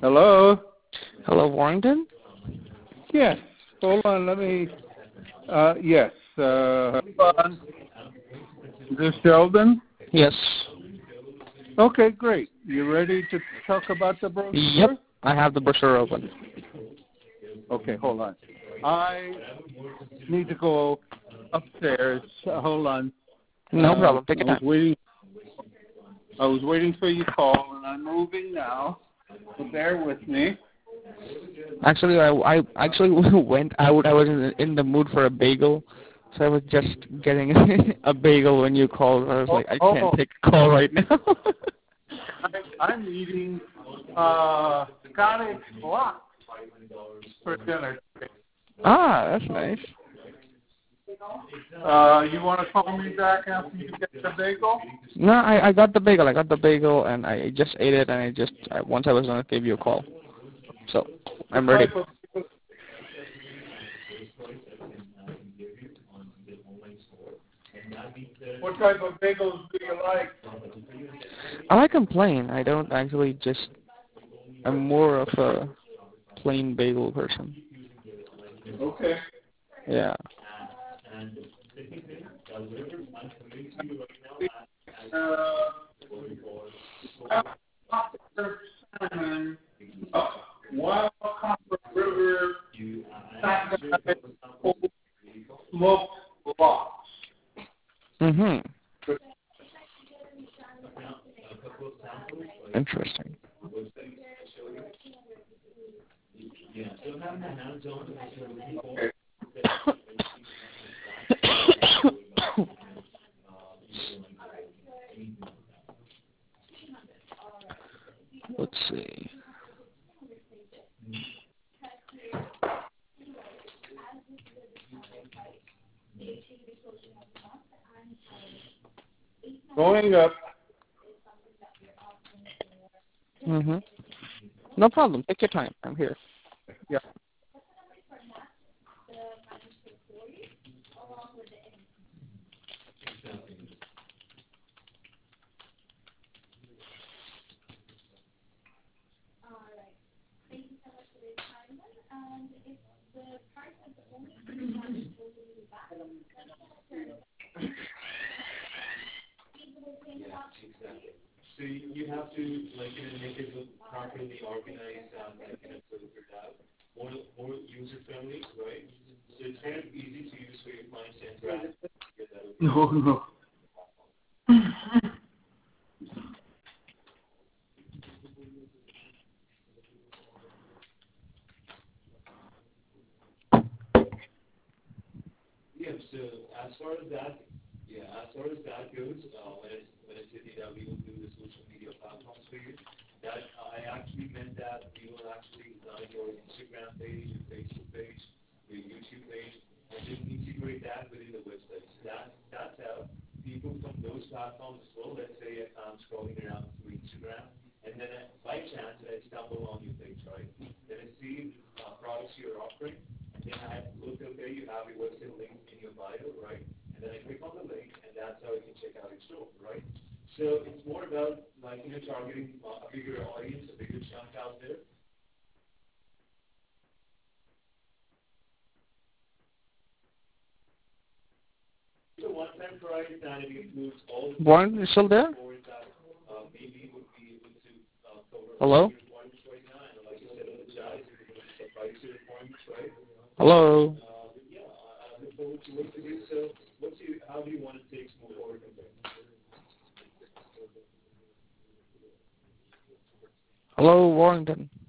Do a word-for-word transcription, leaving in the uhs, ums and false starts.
Hello? Hello, Warrington? Yes. Hold on. Let me. Uh, yes. Uh, hold on. Is this Sheldon? Yes. Okay, great. You ready to talk about the brochure? Yep. I have the brochure open. Okay, hold on. I need to go upstairs. Uh, hold on. No Uh, problem. Take I your was time. waiting. I was waiting for your call, and I'm moving now. So bear with me. Actually, I, I actually went out. I was in the, in the mood for a bagel, so I was just getting a bagel when you called. I was Oh, like, I oh, can't oh. take a call right now. I, I'm eating uh, Scottish block for dinner. Ah, that's nice. Uh, you want to call me back after you get the bagel? No, I, I got the bagel. I got the bagel, and I just ate it, and I just I, once I was gonna give you a call. So I'm What ready. type of what type of bagels do you like? I like them plain. I don't actually just. I'm more of a plain bagel person. Okay. Yeah. Uh, salmon, uh, wild copper river, sacrifice, smoked lox. Mhm. Interesting. Let's see. Going up. Mhm. No problem. Take your time. I'm here. Yeah. So you, you have to like you know make it look properly organized and like you know filtered out, more more user friendly, right? So it's kind of easy to use for your clients to interact. Get that okay? No, no. Yeah. So as far as that, yeah, as far as that goes, uh, when it's when it's in that we will do the social media platforms for you. That uh, I actually meant that we will actually design your Instagram page, your Facebook page, your YouTube page, and just integrate that within the website. So that that's how people from those platforms as well. Let's say if I'm scrolling around through Instagram, and then uh, by chance I stumble on your page, right? Then I see uh, products you're offering. Then I look, okay, you have your website link in your bio, right? And then I click on the link, and that's how I can check out your store, right? So it's more about, like, you know, targeting uh, a bigger audience, a bigger chunk out there. It's a one-time price, and it includes all the Warren, you still there? that uh, maybe would be able to uh, cover all Hello? your requirements right now. And like you said in the chat, it's going to suffice your requirements, right? Hello? Uh, but yeah, I, I look forward to working with you. So what's your, how do you want to take move forward from there? Hello, Warrington.